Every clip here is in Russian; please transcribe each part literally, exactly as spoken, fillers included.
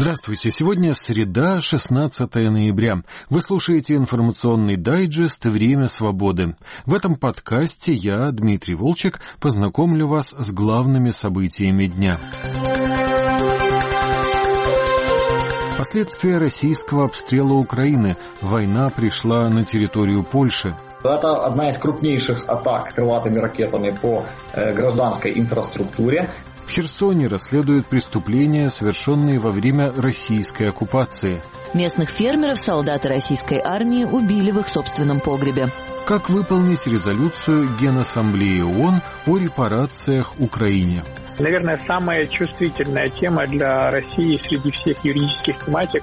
Здравствуйте. Сегодня среда, шестнадцатое ноября. Вы слушаете информационный дайджест «Время свободы». В этом подкасте я, Дмитрий Волчек, познакомлю вас с главными событиями дня. Последствия российского обстрела Украины. Война пришла на территорию Польши. Это одна из крупнейших атак крылатыми ракетами по э, гражданской инфраструктуре. В Херсоне расследуют преступления, совершенные во время российской оккупации. Местных фермеров солдаты российской армии убили в их собственном погребе. Как выполнить резолюцию Генассамблеи ООН о репарациях Украине? Наверное, самая чувствительная тема для России среди всех юридических тематик.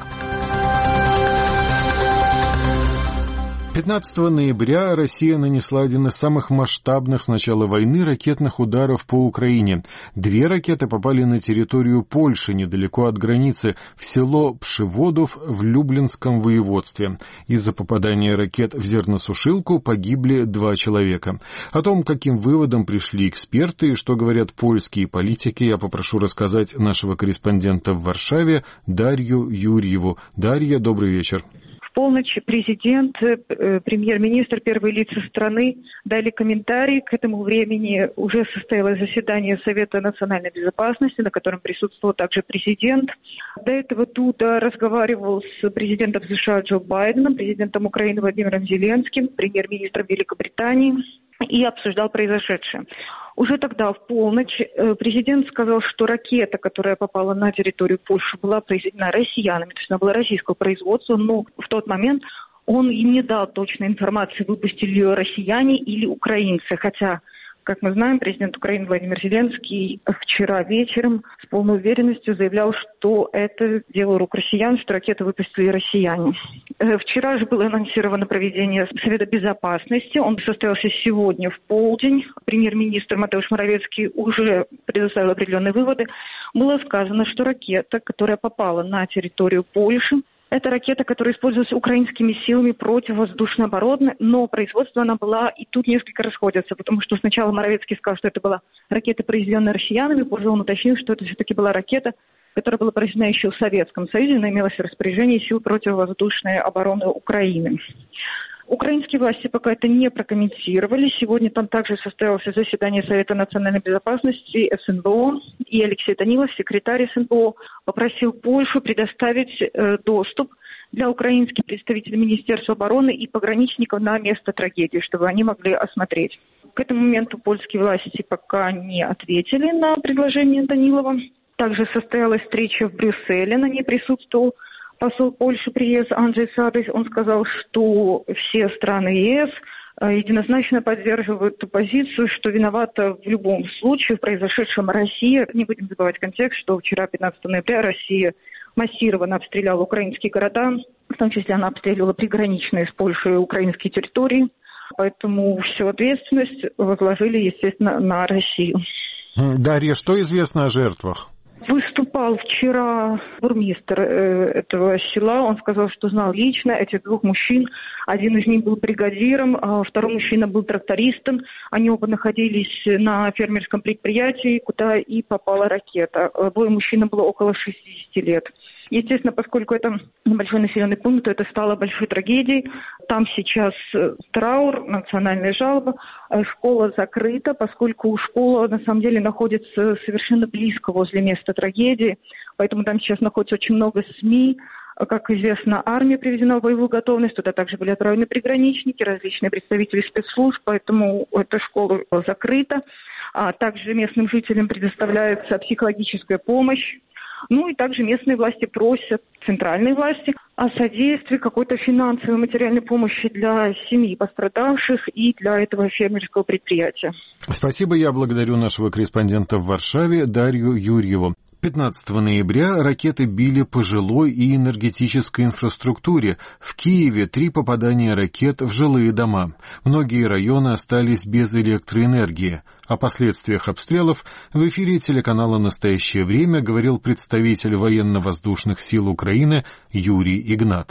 пятнадцатого ноября Россия нанесла один из самых масштабных с начала войны ракетных ударов по Украине. Две ракеты попали на территорию Польши, недалеко от границы, в село Пшеводов в Люблинском воеводстве. Из-за попадания ракет в зерносушилку погибли два человека. О том, каким выводом пришли эксперты и что говорят польские политики, я попрошу рассказать нашего корреспондента в Варшаве Дарью Юрьеву. Дарья, добрый вечер. В полночь президент, премьер-министр, первые лица страны дали комментарий. К этому времени уже состоялось заседание Совета национальной безопасности, на котором присутствовал также президент. До этого Дуда разговаривал с президентом США Джо Байденом, президентом Украины Владимиром Зеленским, премьер-министром Великобритании и обсуждал произошедшее. Уже тогда, в полночь, президент сказал, что ракета, которая попала на территорию Польши, была произведена россиянами, то есть она была российского производства, но в тот момент он им не дал точной информации, выпустили ее россияне или украинцы, хотя, как мы знаем, президент Украины Владимир Зеленский вчера вечером с полной уверенностью заявлял, что это дело рук россиян, что ракеты выпустили россияне. Вчера же было анонсировано проведение Совета безопасности. Он состоялся сегодня в полдень. Премьер-министр Матеуш Моровецкий уже предоставил определенные выводы. Было сказано, что ракета, которая попала на территорию Польши, это ракета, которая использовалась украинскими силами противовоздушной обороны, но производство она была, и тут несколько расходятся, потому что сначала Моровецкий сказал, что это была ракета, произведенная россиянами, позже он уточнил, что это все-таки была ракета, которая была произведена еще в Советском Союзе, но имелась в распоряжении сил противовоздушной обороны Украины. Украинские власти пока это не прокомментировали. Сегодня там также состоялось заседание Совета национальной безопасности СНБО, и Алексей Данилов, секретарь СНБО, попросил Польшу предоставить э, доступ для украинских представителей Министерства обороны и пограничников на место трагедии, чтобы они могли осмотреть. К этому моменту польские власти пока не ответили на предложение Данилова. Также состоялась встреча в Брюсселе, на ней присутствовал посол Польши при ЕС Анджей Садыч. Он сказал, что все страны ЕС единозначно поддерживают ту позицию, что виновата в любом случае в произошедшем Россия. Не будем забывать контекст, что вчера, пятнадцатого ноября, Россия массированно обстреляла украинские города, в том числе она обстреливала приграничные с Польшей украинские территории. Поэтому всю ответственность возложили, естественно, на Россию. Дарья, что известно о жертвах? Выступал вчера бурмистр э, этого села. Он сказал, что знал лично этих двух мужчин. Один из них был бригадиром, а второй мужчина был трактористом. Они оба находились на фермерском предприятии, куда и попала ракета. Обоим мужчинам было около шестидесяти лет. Естественно, поскольку это небольшой населенный пункт, то это стало большой трагедией. Там сейчас траур, национальная жалоба. Школа закрыта, поскольку школа на самом деле находится совершенно близко возле места трагедии. Поэтому там сейчас находится очень много СМИ. Как известно, армия приведена в боевую готовность. Туда также были отправлены приграничники, различные представители спецслужб. Поэтому эта школа закрыта. А также местным жителям предоставляется психологическая помощь. Ну и также местные власти просят центральные власти о содействии какой-то финансовой, материальной помощи для семьи пострадавших и для этого фермерского предприятия. Спасибо, я благодарю нашего корреспондента в Варшаве Дарью Юрьеву. пятнадцатого ноября ракеты били по жилой и энергетической инфраструктуре. В Киеве три попадания ракет в жилые дома. Многие районы остались без электроэнергии. О последствиях обстрелов в эфире телеканала «Настоящее время» говорил представитель военно-воздушных сил Украины Юрий Игнат.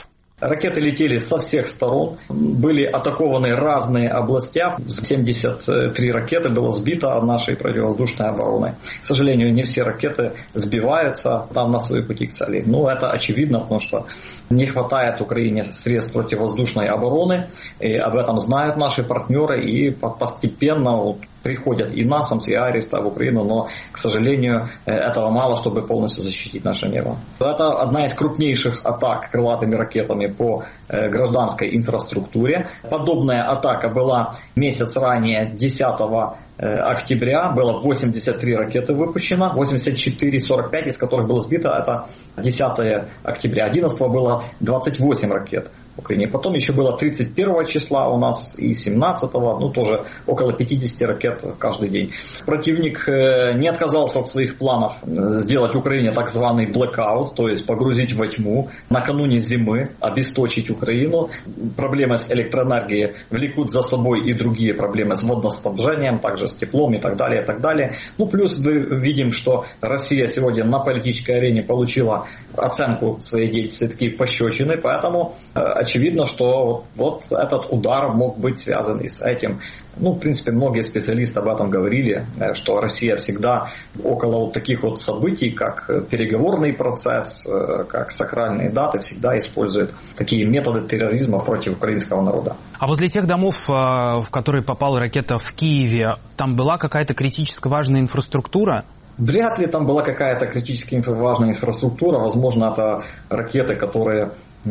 Ракеты летели со всех сторон, были атакованы разные области. семьдесят три ракеты было сбито нашей противовоздушной обороной. К сожалению, не все ракеты сбиваются там на свои пути к цели. Но это очевидно, потому что не хватает Украине средств противовоздушной обороны. И об этом знают наши партнеры и постепенно вот приходят и насамс, и Ариста в Украину, но, к сожалению, этого мало, чтобы полностью защитить наше небо. Это одна из крупнейших атак крылатыми ракетами по гражданской инфраструктуре. Подобная атака была месяц ранее, десятого октября, было восемьдесят три ракеты выпущено, восемьдесят четыре сорок пять из которых было сбито, это десятого октября. одиннадцатого было двадцать восемь ракет в Украине. Потом еще было тридцать первого числа у нас и семнадцатого, ну тоже около пятьдесят ракет каждый день. Противник не отказался от своих планов сделать Украине так званый блэкаут, то есть погрузить во тьму накануне зимы, обесточить Украину. Проблемы с электроэнергией влекут за собой и другие проблемы с водоснабжением, также с теплом и так далее, и так далее. Ну, плюс мы видим, что Россия сегодня на политической арене получила оценку своей деятельности, такие пощечины, поэтому очевидно, что вот этот удар мог быть связан и с этим. Ну, в принципе, многие специалисты об этом говорили, что Россия всегда около вот таких вот событий, как переговорный процесс, как сакральные даты, всегда использует такие методы терроризма против украинского народа. А возле тех домов, в которые попала ракета в Киеве, там была какая-то критически важная инфраструктура? Вряд ли там была какая-то критически важная инфраструктура. Возможно, это ракеты, которые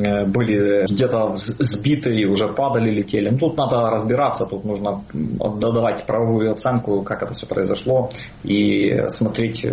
были где-то сбиты и уже падали, летели. Ну, тут надо разбираться, тут нужно давать правовую оценку, как это все произошло, и смотреть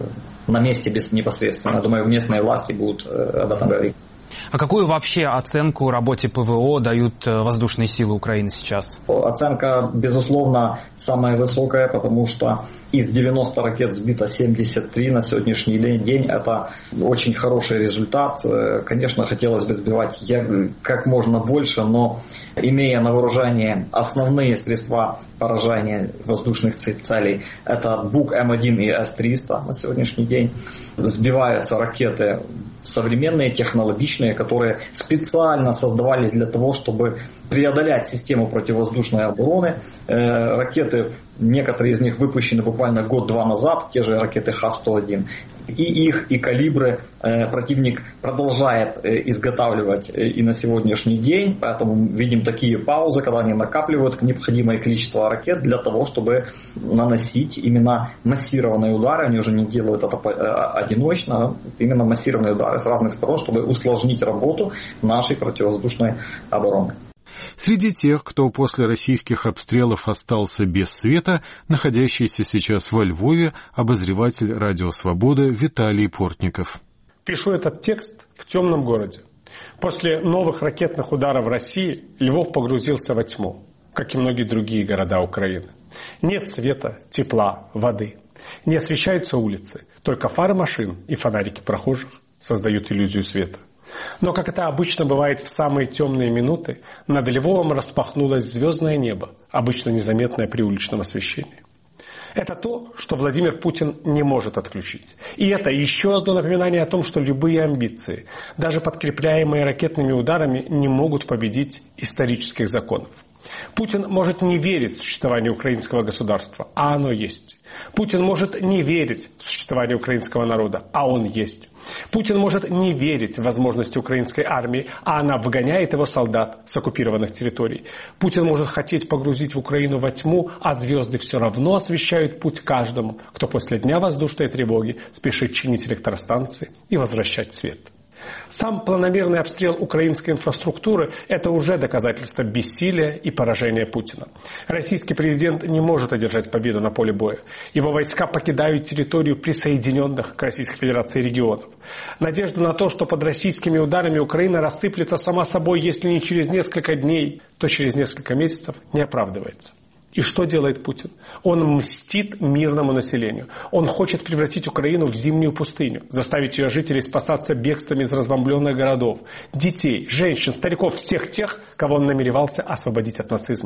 на месте без непосредственно. Я думаю, местные власти будут об этом говорить. А какую вообще оценку работе ПВО дают воздушные силы Украины сейчас? Оценка, безусловно, самая высокая, потому что из девяноста ракет сбито семьдесят три на сегодняшний день. Это очень хороший результат. Конечно, хотелось бы сбивать как можно больше, но имея на вооружении основные средства поражения воздушных целей, это БУК Эм один и Эс триста на сегодняшний день, сбиваются ракеты современные, технологичные, которые специально создавались для того, чтобы преодолеть систему противовоздушной обороны. Ракеты, некоторые из них выпущены буквально год-два назад, те же ракеты Ха сто один. И их, и калибры противник продолжает изготавливать и на сегодняшний день, поэтому видим такие паузы, когда они накапливают необходимое количество ракет для того, чтобы наносить именно массированные удары. Они уже не делают это одиночно, а именно массированные удары с разных сторон, чтобы усложнить работу нашей противовоздушной обороны. Среди тех, кто после российских обстрелов остался без света, находящийся сейчас во Львове обозреватель «Радио Свобода» Виталий Портников. Пишу этот текст в темном городе. После новых ракетных ударов в России Львов погрузился во тьму, как и многие другие города Украины. Нет света, тепла, воды. Не освещаются улицы, только фары машин и фонарики прохожих создают иллюзию света. Но, как это обычно бывает в самые темные минуты, над Львовом распахнулось звездное небо, обычно незаметное при уличном освещении. Это то, что Владимир Путин не может отключить. И это еще одно напоминание о том, что любые амбиции, даже подкрепляемые ракетными ударами, не могут победить исторических законов. Путин может не верить в существование украинского государства, а оно есть. Путин может не верить в существование украинского народа, а он есть. Путин может не верить в возможности украинской армии, а она выгоняет его солдат с оккупированных территорий. Путин может хотеть погрузить в Украину во тьму, а звезды все равно освещают путь каждому, кто после дня воздушной тревоги спешит чинить электростанции и возвращать свет. Сам планомерный обстрел украинской инфраструктуры – это уже доказательство бессилия и поражения Путина. Российский президент не может одержать победу на поле боя. Его войска покидают территорию присоединенных к Российской Федерации регионов. Надежда на то, что под российскими ударами Украина рассыплется сама собой, если не через несколько дней, то через несколько месяцев, не оправдывается. И что делает Путин? Он мстит мирному населению. Он хочет превратить Украину в зимнюю пустыню, заставить ее жителей спасаться бегством из разбомбленных городов, детей, женщин, стариков, всех тех, кого он намеревался освободить от нацизма.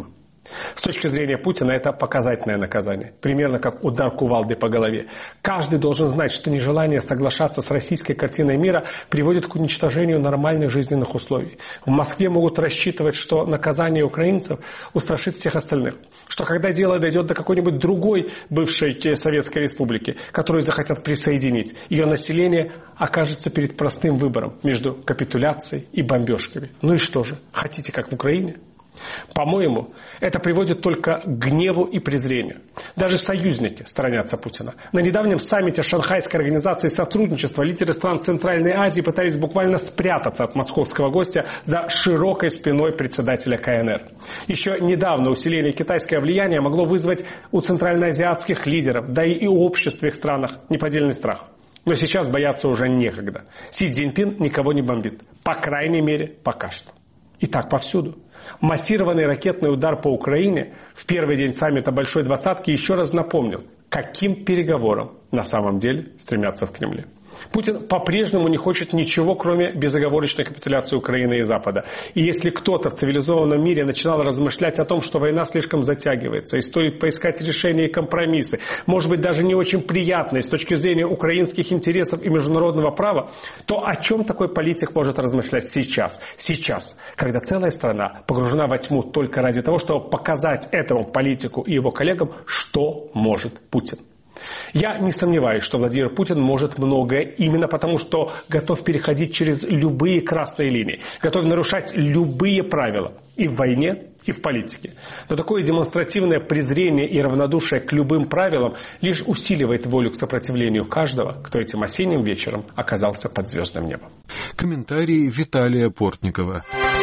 С точки зрения Путина это показательное наказание, примерно как удар кувалдой по голове. Каждый должен знать, что нежелание соглашаться с российской картиной мира приводит к уничтожению нормальных жизненных условий. В Москве могут рассчитывать, что наказание украинцев устрашит всех остальных. Что когда дело дойдет до какой-нибудь другой бывшей Советской Республики, которую захотят присоединить, ее население окажется перед простым выбором между капитуляцией и бомбежками. Ну и что же, хотите как в Украине? По-моему, это приводит только к гневу и презрению. Даже союзники сторонятся Путина. На недавнем саммите Шанхайской организации сотрудничества лидеры стран Центральной Азии пытались буквально спрятаться от московского гостя за широкой спиной председателя ка эн эр. Еще недавно усиление китайского влияния могло вызвать у центральноазиатских лидеров, да и у обществ в их странах неподдельный страх. Но сейчас бояться уже некогда. Си Цзиньпин никого не бомбит. По крайней мере, пока что. И так повсюду. Массированный ракетный удар по Украине в первый день саммита Большой Двадцатки еще раз напомнил, каким переговорам на самом деле стремятся в Кремле. Путин по-прежнему не хочет ничего, кроме безоговорочной капитуляции Украины и Запада. И если кто-то в цивилизованном мире начинал размышлять о том, что война слишком затягивается, и стоит поискать решения и компромиссы, может быть, даже не очень приятные с точки зрения украинских интересов и международного права, то о чем такой политик может размышлять сейчас? Сейчас, когда целая страна погружена во тьму только ради того, чтобы показать этому политику и его коллегам, что может Путин. Я не сомневаюсь, что Владимир Путин может многое именно потому, что готов переходить через любые красные линии, готов нарушать любые правила и в войне, и в политике. Но такое демонстративное презрение и равнодушие к любым правилам лишь усиливает волю к сопротивлению каждого, кто этим осенним вечером оказался под звездным небом. Комментарий Виталия Портникова.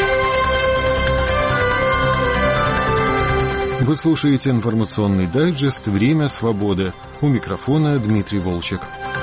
Вы слушаете информационный дайджест «Время свободы». У микрофона Дмитрий Волчек.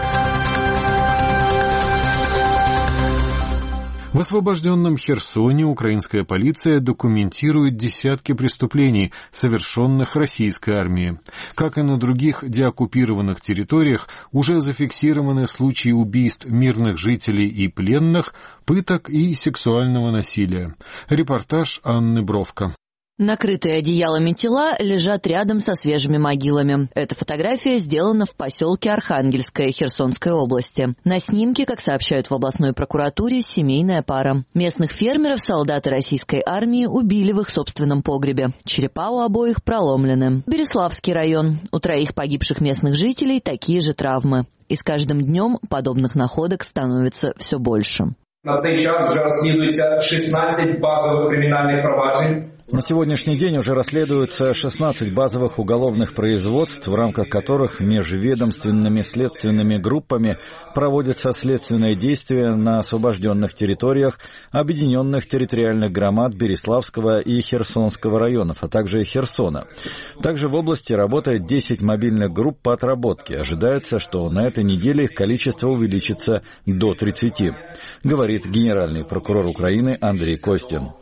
В освобожденном Херсоне украинская полиция документирует десятки преступлений, совершенных российской армией. Как и на других деоккупированных территориях, уже зафиксированы случаи убийств мирных жителей и пленных, пыток и сексуального насилия. Репортаж Анны Бровко. Накрытые одеялами тела лежат рядом со свежими могилами. Эта фотография сделана в поселке Архангельское Херсонской области. На снимке, как сообщают в областной прокуратуре, семейная пара. Местных фермеров солдаты российской армии убили в их собственном погребе. Черепа у обоих проломлены. Береславский район. У троих погибших местных жителей такие же травмы. И с каждым днем подобных находок становится все больше. На цей час вже розслідується шістнадцять базових кримінальних проваджень. На сегодняшний день уже расследуются шестнадцать базовых уголовных производств, в рамках которых межведомственными следственными группами проводятся следственные действия на освобожденных территориях объединенных территориальных громад Береславского и Херсонского районов, а также Херсона. Также в области работает десять мобильных групп по отработке. Ожидается, что на этой неделе их количество увеличится до тридцати, говорит генеральный прокурор Украины Андрей Костин.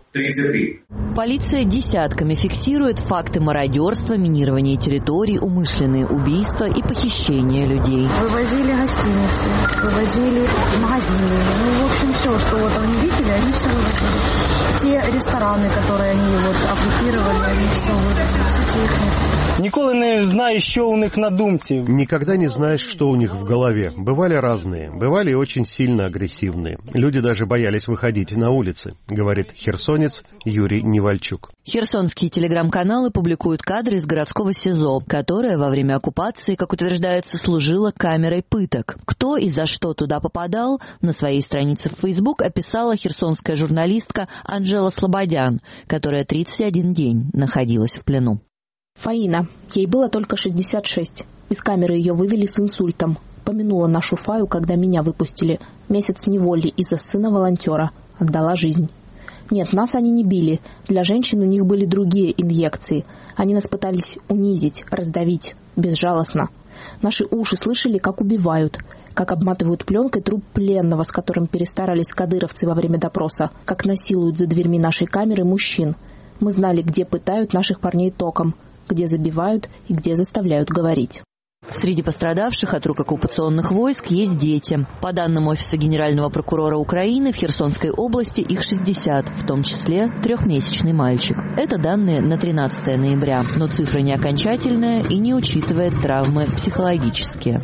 Полиция десятками фиксирует факты мародерства, минирования территорий, умышленные убийства и похищения людей. Вывозили гостиницы, вывозили магазины. Ну, в общем, все, что вот они видели, они все вывозили. Те рестораны, которые они вот оккупировали, они все вывозили, всю технику. Ніколи не знаешь, что у них на думці. Никогда не знаешь, что у них в голове. Бывали разные, бывали очень сильно агрессивные. Люди даже боялись выходить на улицы, говорит херсонец Юрий Невальчук. Херсонские телеграм-каналы публикуют кадры из городского СИЗО, которое во время оккупации, как утверждается, служило камерой пыток. Кто и за что туда попадал, на своей странице в Facebook описала херсонская журналистка Анжела Слободян, которая тридцать один день находилась в плену. Фаина. Ей было только шестьдесят шесть. Из камеры ее вывели с инсультом. Помянула нашу Фаю, когда меня выпустили. Месяц неволи из-за сына волонтера. Отдала жизнь. Нет, нас они не били. Для женщин у них были другие инъекции. Они нас пытались унизить, раздавить. Безжалостно. Наши уши слышали, как убивают. Как обматывают пленкой труп пленного, с которым перестарались кадыровцы во время допроса. Как насилуют за дверьми нашей камеры мужчин. Мы знали, где пытают наших парней током, где забивают и где заставляют говорить. Среди пострадавших от рук оккупационных войск есть дети. По данным Офиса Генерального прокурора Украины, в Херсонской области их шестьдесят, в том числе трехмесячный мальчик. Это данные на тринадцатое ноября, но цифра не окончательная и не учитывает травмы психологические.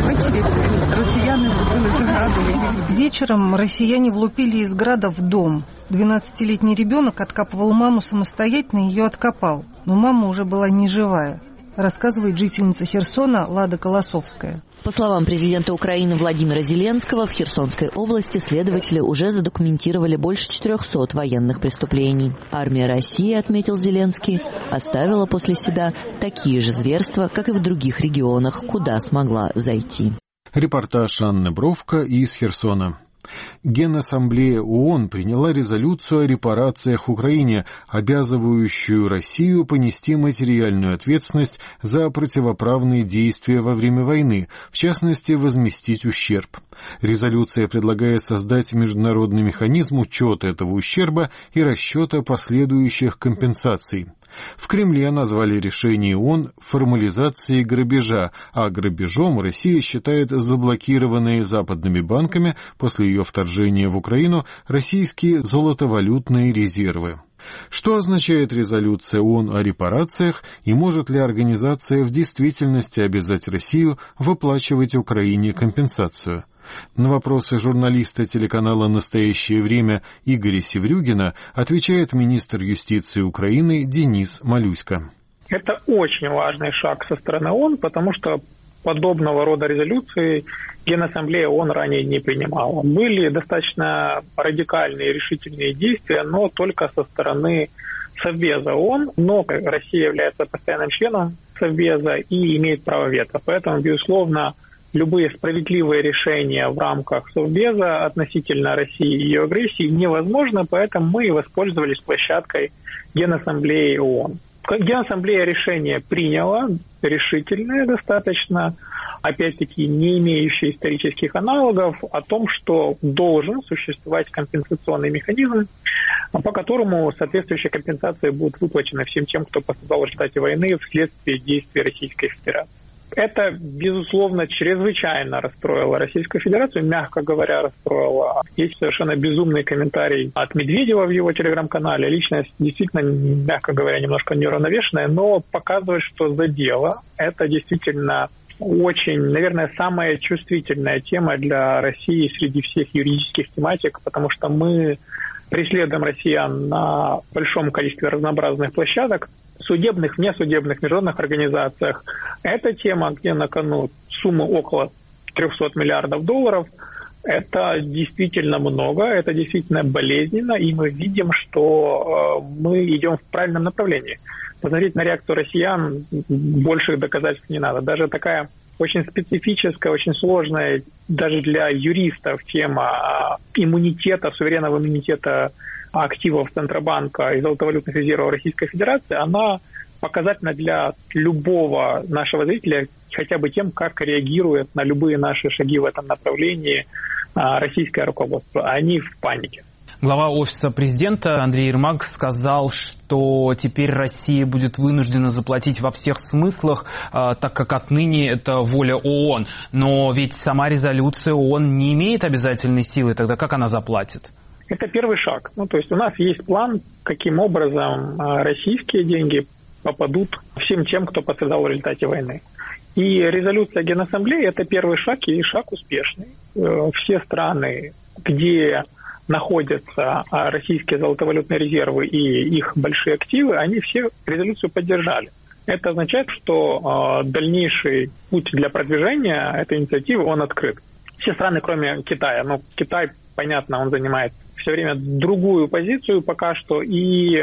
Вечером россияне влупили из града в дом. двенадцатилетний ребенок откапывал маму самостоятельно, ее откопал. Но мама уже была не живая, рассказывает жительница Херсона Лада Колосовская. По словам президента Украины Владимира Зеленского, в Херсонской области следователи уже задокументировали больше четырехсот военных преступлений. Армия России, отметил Зеленский, оставила после себя такие же зверства, как и в других регионах, куда смогла зайти. Репортаж Анны Бровко из Херсона. Генассамблея ООН приняла резолюцию о репарациях Украине, обязывающую Россию понести материальную ответственность за противоправные действия во время войны, в частности, возместить ущерб. Резолюция предлагает создать международный механизм учета этого ущерба и расчета последующих компенсаций. В Кремле назвали решение ООН формализацией грабежа, а грабежом Россия считает заблокированные западными банками после ее вторжения в Украину российские золотовалютные резервы. Что означает резолюция ООН о репарациях и может ли организация в действительности обязать Россию выплачивать Украине компенсацию? На вопросы журналиста телеканала «Настоящее время» Игоря Севрюгина отвечает министр юстиции Украины Денис Малюська. Это очень важный шаг со стороны ООН, потому что подобного рода резолюции Генассамблея ООН ранее не принимала. Были достаточно радикальные решительные действия, но только со стороны Совбеза ООН, но Россия является постоянным членом Совбеза и имеет право вето. Поэтому, безусловно, любые справедливые решения в рамках Совбеза относительно России и ее агрессии невозможно, поэтому мы воспользовались площадкой Генассамблеи ООН. Генассамблея решение приняла, решительное достаточно, опять-таки не имеющее исторических аналогов, о том, что должен существовать компенсационный механизм, по которому соответствующие компенсации будут выплачены всем тем, кто пострадал в результате войны вследствие действий Российской Федерации. Это, безусловно, чрезвычайно расстроило Российскую Федерацию, мягко говоря, расстроило. Есть совершенно безумный комментарий от Медведева в его телеграм-канале. Личность действительно, мягко говоря, немножко неуравновешенная, но показывает, что задело. Это действительно очень, наверное, самая чувствительная тема для России среди всех юридических тематик, потому что мы преследуем россиян на большом количестве разнообразных площадок, судебных, внесудебных, международных организациях. Эта тема, где на кону сумма около трехсот миллиардов долларов, это действительно много, это действительно болезненно, и мы видим, что э, мы идем в правильном направлении. Посмотреть на реакцию россиян, больших доказательств не надо. Даже такая очень специфическая, очень сложная, даже для юристов, тема иммунитета, суверенного иммунитета активов Центробанка и золотовалютных резервов Российской Федерации, она показательна для любого нашего зрителя хотя бы тем, как реагирует на любые наши шаги в этом направлении российское руководство. Они в панике. Глава Офиса президента Андрей Ермак сказал, что теперь Россия будет вынуждена заплатить во всех смыслах, так как отныне это воля ООН. Но ведь сама резолюция ООН не имеет обязательной силы, тогда как она заплатит? Это первый шаг. Ну, то есть у нас есть план, каким образом российские деньги попадут всем тем, кто пострадал в результате войны. И резолюция Генассамблеи – это первый шаг, и шаг успешный. Все страны, где находятся российские золотовалютные резервы и их большие активы, они все резолюцию поддержали. Это означает, что дальнейший путь для продвижения этой инициативы, он открыт. Все страны, кроме Китая, ну, Китай, понятно, он занимает все время другую позицию пока что, и э,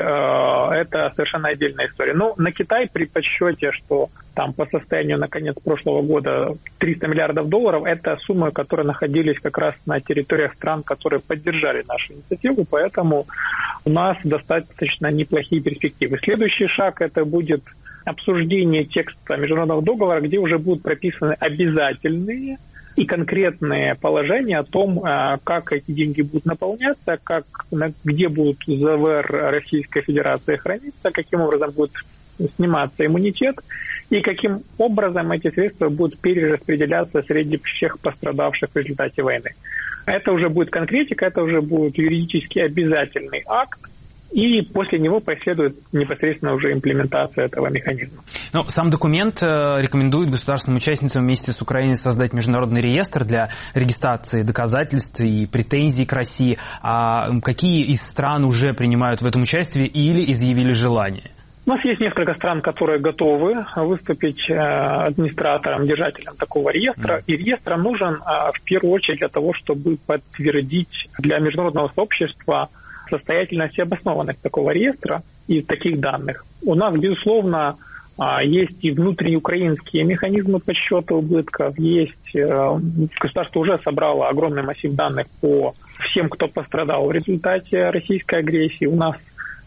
это совершенно отдельная история. Но на Китай при подсчете, что там по состоянию на конец прошлого года триста миллиардов долларов, это суммы, которые находились как раз на территориях стран, которые поддержали нашу инициативу, поэтому у нас достаточно неплохие перспективы. Следующий шаг это будет обсуждение текста международного договора, где уже будут прописаны обязательные и конкретные положения о том, как эти деньги будут наполняться, как, где будут ЗВР Российской Федерации храниться, каким образом будет сниматься иммунитет, и каким образом эти средства будут перераспределяться среди всех пострадавших в результате войны. Это уже будет конкретика, это уже будет юридически обязательный акт, и после него последует непосредственно уже имплементация этого механизма. Но сам документ рекомендует государственным участницам вместе с Украиной создать международный реестр для регистрации доказательств и претензий к России. А какие из стран уже принимают в этом участие или изъявили желание? У нас есть несколько стран, которые готовы выступить администратором, держателем такого реестра. И реестр нужен в первую очередь для того, чтобы подтвердить для международного сообщества состоятельность и обоснованность такого реестра и таких данных. У нас, безусловно, есть и внутриукраинские механизмы подсчета убытков, есть, государство уже собрало огромный массив данных по всем, кто пострадал в результате российской агрессии. У нас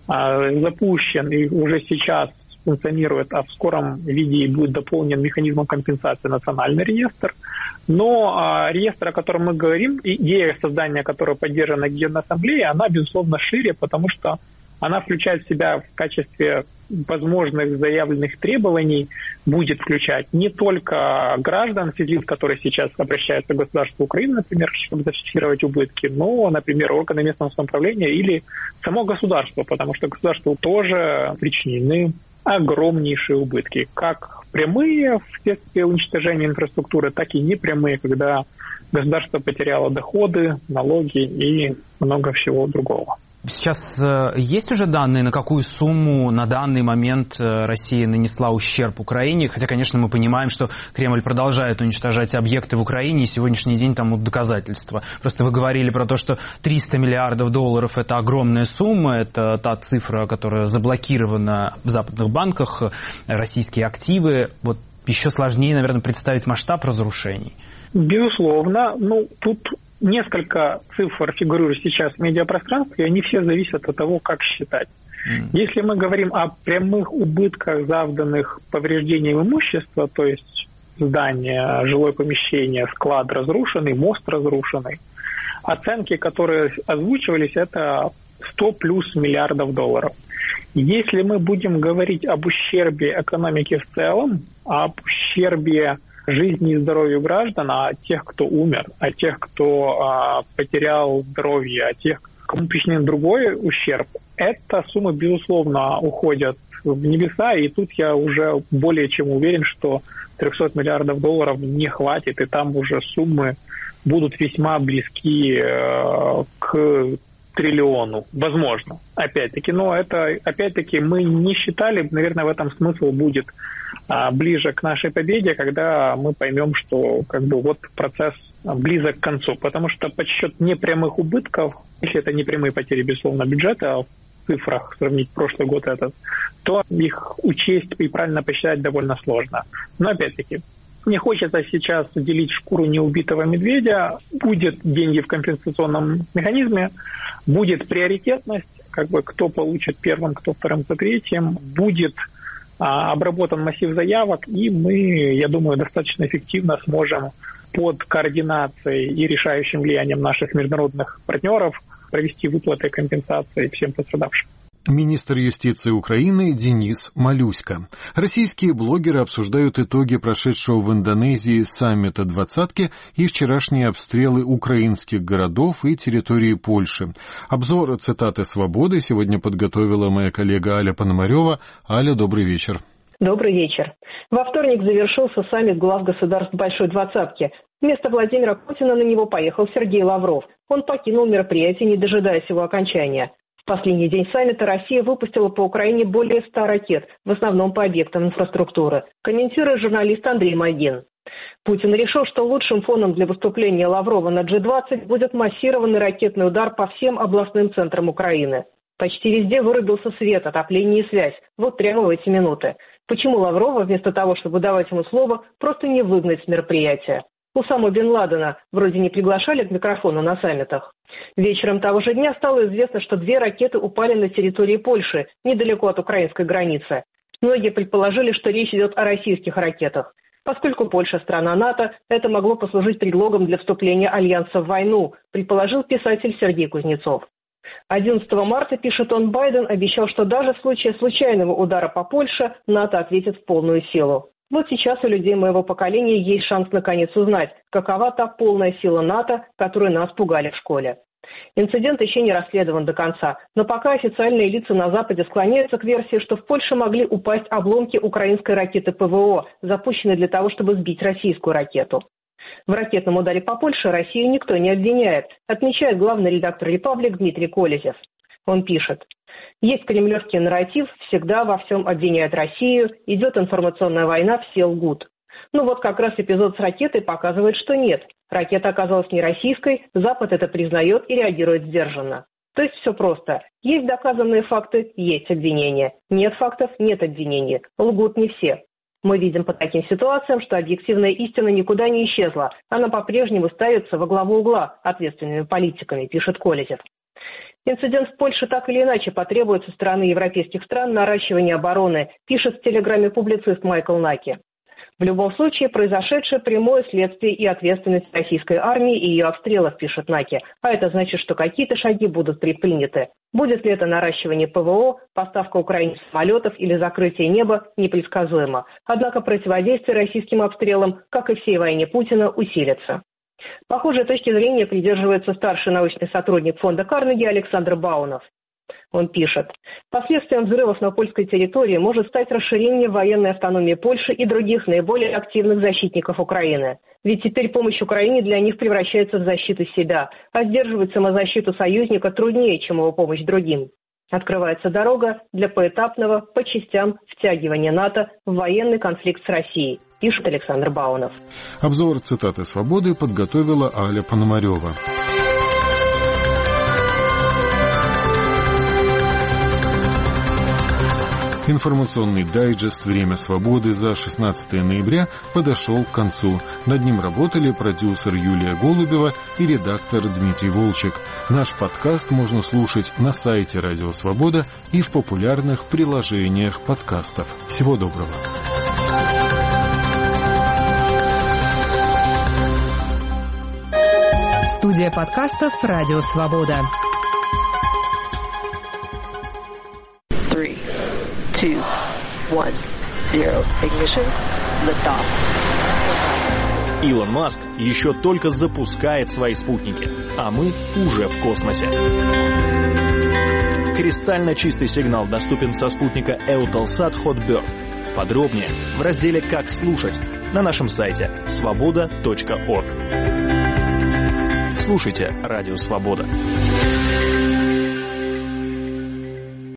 запущен и уже сейчас функционирует, а в скором виде будет дополнен механизмом компенсации национальный реестр. Но а, реестр, о котором мы говорим, идея создания которого поддержана Генассамблеей, она, безусловно, шире, потому что она включает в себя в качестве возможных заявленных требований, будет включать не только граждан, физлиц, которые сейчас обращаются к государству Украины, например, чтобы зафиксировать убытки, но, например, органы местного самоуправления или само государство, потому что государству тоже причинены огромнейшие убытки, как прямые вследствие уничтожения инфраструктуры, так и непрямые, когда государство потеряло доходы, налоги и много всего другого. Сейчас есть уже данные, на какую сумму на данный момент Россия нанесла ущерб Украине? Хотя, конечно, мы понимаем, что Кремль продолжает уничтожать объекты в Украине, и сегодняшний день тому доказательства. Просто вы говорили про то, что триста миллиардов долларов – это огромная сумма, это та цифра, которая заблокирована в западных банках, российские активы. Вот еще сложнее, наверное, представить масштаб разрушений. Безусловно. Ну, тут несколько цифр фигурируют сейчас в медиапространстве, и они все зависят от того, как считать. Mm. Если мы говорим о прямых убытках, завданных повреждением имущества, то есть здание, жилое помещение, склад разрушенный, мост разрушенный, оценки, которые озвучивались, это сто плюс миллиардов долларов. Если мы будем говорить об ущербе экономики в целом, об ущербе жизни и здоровью граждан, а тех, кто умер, а тех, кто а, потерял здоровье, а тех, кому причинен другой ущерб, эта сумма, безусловно, уходит в небеса, и тут я уже более чем уверен, что триста миллиардов долларов не хватит, и там уже суммы будут весьма близки э, к триллиону, возможно, опять-таки. Но это, опять-таки, мы не считали, наверное, в этом смысл будет а, ближе к нашей победе, когда мы поймем, что как бы вот процесс близок к концу. Потому что подсчет непрямых убытков, если это непрямые потери, безусловно, бюджета, а в цифрах сравнить прошлый год этот, то их учесть и правильно посчитать довольно сложно. Но опять-таки, не хочется сейчас делить шкуру неубитого медведя. Будет деньги в компенсационном механизме, будет приоритетность, как бы кто получит первым, кто вторым, кто третьим, будет а, обработан массив заявок, и мы, я думаю, достаточно эффективно сможем под координацией и решающим влиянием наших международных партнеров провести выплаты компенсации всем пострадавшим. Министр юстиции Украины Денис Малюська. Российские блогеры обсуждают итоги прошедшего в Индонезии саммита «двадцатки» и вчерашние обстрелы украинских городов и территории Польши. Обзор цитаты «Свободы» сегодня подготовила моя коллега Аля Пономарева. Аля, добрый вечер. Добрый вечер. Во вторник завершился саммит глав государств Большой Двадцатки. Вместо Владимира Путина на него поехал Сергей Лавров. Он покинул мероприятие, не дожидаясь его окончания. В последний день саммита Россия выпустила по Украине более ста ракет, в основном по объектам инфраструктуры, комментирует журналист Андрей Мальгин. Путин решил, что лучшим фоном для выступления Лаврова на джи двадцать будет массированный ракетный удар по всем областным центрам Украины. Почти везде вырубился свет, отопление и связь. Вот прямо в эти минуты. Почему Лаврова, вместо того, чтобы давать ему слово, просто не выгнать с мероприятия? Усаму бен Ладена вроде не приглашали к микрофону на саммитах. Вечером того же дня стало известно, что две ракеты упали на территории Польши, недалеко от украинской границы. Многие предположили, что речь идет о российских ракетах. Поскольку Польша страна НАТО, это могло послужить предлогом для вступления Альянса в войну, предположил писатель Сергей Кузнецов. одиннадцатого марта, пишет он, Байден обещал, что даже в случае случайного удара по Польше НАТО ответит в полную силу. Вот сейчас у людей моего поколения есть шанс наконец узнать, какова та полная сила НАТО, которую нас пугали в школе. Инцидент еще не расследован до конца, но пока официальные лица на Западе склоняются к версии, что в Польше могли упасть обломки украинской ракеты ПВО, запущенной для того, чтобы сбить российскую ракету. В ракетном ударе по Польше Россию никто не обвиняет, отмечает главный редактор «Репаблик» Дмитрий Колезев. Он пишет: «Есть кремлевский нарратив, всегда во всем обвиняют Россию, идет информационная война, все лгут». Ну вот как раз эпизод с ракетой показывает, что нет. Ракета оказалась не российской, Запад это признает и реагирует сдержанно. То есть все просто. Есть доказанные факты, есть обвинения. Нет фактов, нет обвинений. Лгут не все. Мы видим по таким ситуациям, что объективная истина никуда не исчезла. Она по-прежнему ставится во главу угла ответственными политиками, пишет Колезев. Инцидент в Польше так или иначе потребует со стороны европейских стран наращивания обороны, пишет в телеграме публицист Майкл Наки. В любом случае, произошедшее прямое следствие и ответственность российской армии и ее обстрелов, пишет Наки. А это значит, что какие-то шаги будут предприняты. Будет ли это наращивание ПВО, поставка Украине самолетов или закрытие неба, непредсказуемо. Однако противодействие российским обстрелам, как и всей войне Путина, усилится. Похожей точки зрения придерживается старший научный сотрудник фонда Карнеги Александр Баунов. Он пишет: последствием взрывов на польской территории может стать расширение военной автономии Польши и других наиболее активных защитников Украины. Ведь теперь помощь Украине для них превращается в защиту себя, а сдерживать самозащиту союзника труднее, чем его помощь другим. Открывается дорога для поэтапного, по частям втягивания НАТО в военный конфликт с Россией, пишет Александр Баунов. Обзор цитаты «Свободы» подготовила Аля Пономарева. Информационный дайджест «Время свободы» за шестнадцатое ноября подошел к концу. Над ним работали продюсер Юлия Голубева и редактор Дмитрий Волчек. Наш подкаст можно слушать на сайте Радио Свобода и в популярных приложениях подкастов. Всего доброго. Студия подкастов «Радио Свобода». Two, one, zero, ignition, lift-off. Илон Маск еще только запускает свои спутники, а мы уже в космосе. Кристально чистый сигнал доступен со спутника Eutelsat Hotbird. Подробнее в разделе «Как слушать» на нашем сайте свобода точка орг. Слушайте Радио Свобода.